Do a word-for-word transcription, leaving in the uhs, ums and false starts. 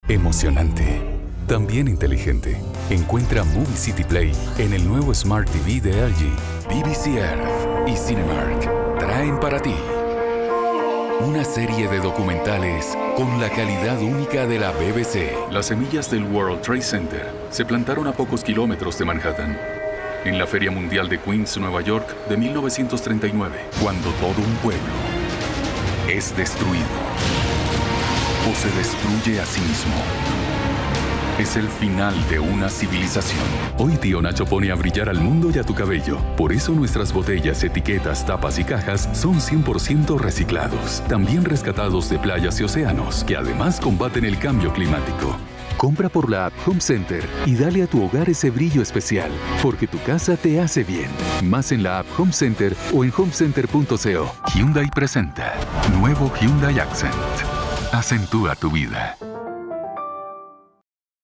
emocionante, también inteligente. Encuentra Movie City Play en el nuevo Smart T V de L G. B B C Earth y Cinemark traen para ti una serie de documentales con la calidad única de la B B C. Las semillas del World Trade Center se plantaron a pocos kilómetros de Manhattan, en la Feria Mundial de Queens, Nueva York, de mil novecientos treinta y nueve, cuando todo un pueblo es destruido o se destruye a sí mismo. Es el final de una civilización. Hoy Tío Nacho pone a brillar al mundo y a tu cabello. Por eso nuestras botellas, etiquetas, tapas y cajas son cien por ciento reciclados. También rescatados de playas y océanos, que además combaten el cambio climático. Compra por la app Home Center y dale a tu hogar ese brillo especial, porque tu casa te hace bien. Más en la app Home Center o en home center punto co. Hyundai presenta nuevo Hyundai Accent. Acentúa tu vida.